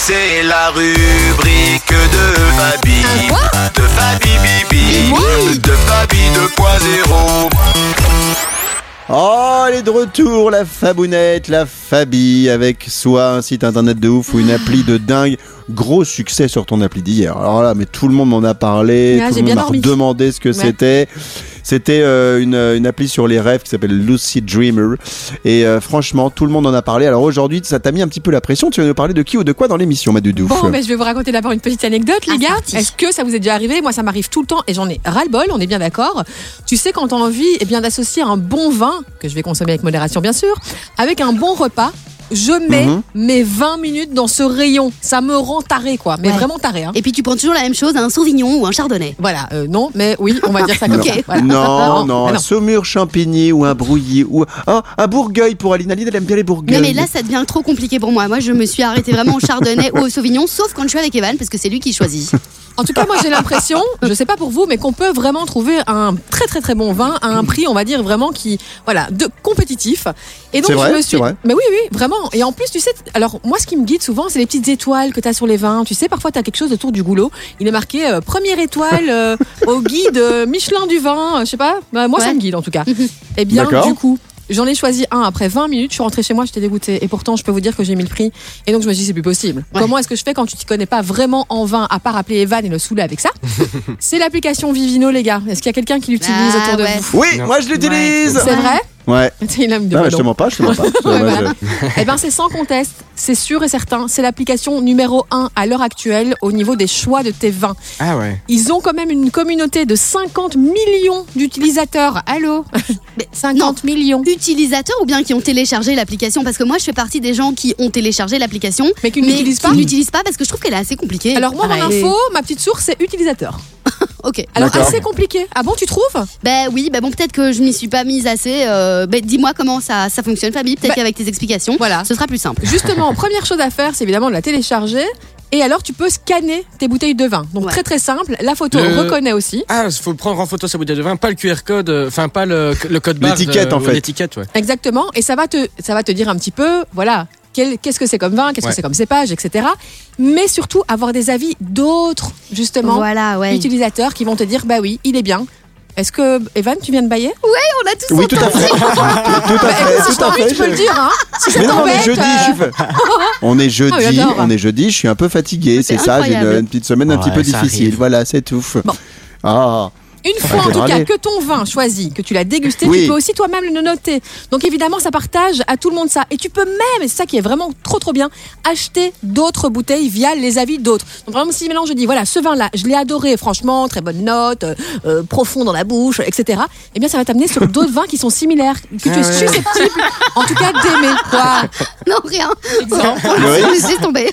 C'est la rubrique de Fabi. De Fabi Bibi. De Fabi 2.0. Oh, elle est de retour, la Fabounette, la Fabi, avec soit un site internet de ouf ou une appli de dingue. Gros succès sur ton appli d'hier. Alors là, mais tout le monde m'en a parlé, tout le monde m'a demandé ce que c'était. C'était une appli sur les rêves qui s'appelle Lucid Dreamer. Et franchement, tout le monde en a parlé. Alors aujourd'hui, ça t'a mis un petit peu la pression. Tu vas nous parler de qui ou de quoi dans l'émission, ma doudou? Bon, je vais vous raconter d'abord une petite anecdote, les gars. Est-ce que ça vous est déjà arrivé? Moi, ça m'arrive tout le temps et j'en ai ras-le-bol, on est bien d'accord. Tu sais, quand t'as envie d'associer un bon vin, que je vais consommer avec modération bien sûr, avec un bon repas, je mets mes 20 minutes dans ce rayon. Ça me rend taré, quoi. Mais vraiment taré. Hein. Et puis tu prends toujours la même chose, un Sauvignon ou un Chardonnay. Voilà, non, mais oui, on va dire ça comme ça. Voilà. Non, un Saumur Champigny ou un Brouilly ou un Bourgueil pour Aline. Aline, elle aime bien les Bourgueils. Mais là, ça devient trop compliqué pour moi. Moi, je me suis arrêtée vraiment au Chardonnay ou au Sauvignon, sauf quand je suis avec Evan, parce que c'est lui qui choisit. En tout cas, moi j'ai l'impression, je sais pas pour vous, mais qu'on peut vraiment trouver un très très très bon vin à un prix, on va dire vraiment de compétitif. Et donc c'est vrai. Mais oui, vraiment. Et en plus, tu sais, alors moi ce qui me guide souvent, c'est les petites étoiles que tu as sur les vins. Tu sais, parfois tu as quelque chose autour du goulot. Il est marqué première étoile au guide Michelin du vin. Je sais pas. Moi ça me guide en tout cas. Et bien du coup. J'en ai choisi un après 20 minutes, je suis rentrée chez moi, j'étais dégoûtée. Et pourtant, je peux vous dire que j'ai mis le prix. Et donc, je me suis dit, c'est plus possible. Ouais. Comment est-ce que je fais quand tu t'y connais pas vraiment en vin, à part appeler Evan et le saouler avec ça? C'est l'application Vivino, les gars. Est-ce qu'il y a quelqu'un qui l'utilise autour de vous? Oui, moi je l'utilise. C'est vrai? Ouais. Il aime de je te mens pas. Eh ben, c'est sans conteste, c'est sûr et certain. C'est l'application numéro 1 à l'heure actuelle au niveau des choix de tes vins. Ah ouais. Ils ont quand même une communauté de 50 millions d'utilisateurs. Allô? 50 millions. Utilisateurs ou bien qui ont téléchargé l'application? Parce que moi, je fais partie des gens qui ont téléchargé l'application. Mais qui ne l'utilisent pas parce que je trouve qu'elle est assez compliquée. Alors moi, mon info, ma petite source, c'est utilisateur. Ok. Alors assez compliqué. Ah bon, tu trouves? Oui, peut-être que je m'y suis pas mise assez. Dis-moi comment ça fonctionne, Fabi. Peut-être qu'avec tes explications, ce sera plus simple. Justement, première chose à faire, c'est évidemment de la télécharger. Et alors, tu peux scanner tes bouteilles de vin. Donc, très très simple. La photo reconnaît aussi. Ah, il faut prendre en photo sa bouteille de vin, pas le QR code, enfin pas le code barre. L'étiquette, en fait. L'étiquette, ouais. Exactement. Et ça va te dire un petit peu, qu'est-ce que c'est comme vin, qu'est-ce que c'est comme cépage, etc. Mais surtout, avoir des avis d'autres, justement, utilisateurs qui vont te dire, il est bien. Est-ce que, Evan, tu viens de bailler? Oui, on a tous Oui, tout à fait. Tout à fait. Tu peux le dire, hein. Si ça mais non, t'embête, mais jeudi, on est jeudi, je suis un peu fatigué, c'est ça, j'ai une petite semaine un petit peu difficile. Arrive. Voilà, c'est tout. Bon. Une fois en tout cas que ton vin choisi, que tu l'as dégusté, tu peux aussi toi-même le noter. Donc évidemment, ça partage à tout le monde ça. Et tu peux même, et c'est ça qui est vraiment trop bien, acheter d'autres bouteilles via les avis d'autres. Donc par exemple, si maintenant je dis, ce vin-là, je l'ai adoré, franchement, très bonne note, profond dans la bouche, etc. Eh bien, ça va t'amener sur d'autres vins qui sont similaires, que tu es susceptible, en tout cas, d'aimer. Quoi? Non, rien. Exemple. Laissez tomber.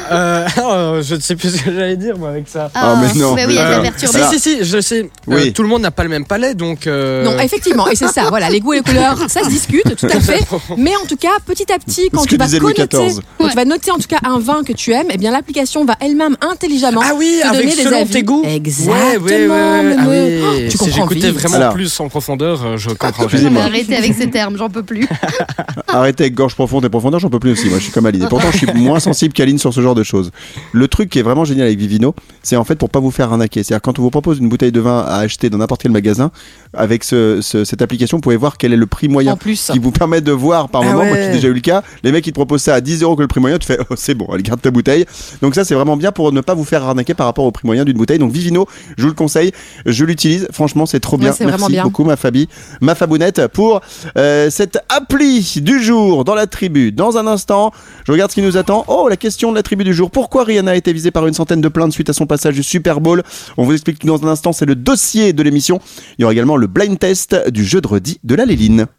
Je ne sais plus ce que j'allais dire, moi, avec ça. Mais non. Oui, elle t'a perturbé. Si, je sais. Tout le monde n'a pas le même palais, donc... Non, effectivement, et c'est ça, les goûts et les couleurs, ça se discute, tout à fait. Mais en tout cas, petit à petit, quand tu vas noter en tout cas un vin que tu aimes, eh bien l'application va elle-même intelligemment te donner des avis. Tes goûts. Exactement. Tu comprends. J'écoutais vraiment plus en profondeur, je comprends. Arrêtez avec ces termes, j'en peux plus. Arrêtez avec gorge profonde et profondeur, j'en peux plus aussi. Moi, je suis comme Aline. Et pourtant, je suis moins sensible qu'Aline sur ce genre de choses. Le truc qui est vraiment génial avec Vivino, c'est en fait pour pas vous faire arnaquer. C'est-à-dire quand on vous propose une bouteille de vin à acheter dans n'importe quel magasin, avec cette application, vous pouvez voir quel est le prix moyen qui vous permet de voir par moment. Moi, j'ai déjà eu le cas. Les mecs, ils te proposent ça à 10 € que le prix moyen. Tu fais, c'est bon, allez, garde ta bouteille. Donc ça, c'est vraiment bien pour ne pas vous faire arnaquer par rapport au prix moyen d'une bouteille. Donc Vivino, je vous le conseille. Je l'utilise. Franchement, c'est trop bien. Merci beaucoup, ma Fabounette, pour cette appli du jour dans la tribu. Dans un instant, je regarde ce qui nous attend. Oh, la question de la tribu du jour. Pourquoi Rihanna a été visée par une centaine de plaintes suite à son passage du Super Bowl? On vous explique tout dans un instant. C'est le dossier de l'émission. Il y aura également le blind test du jeudi de la Léline.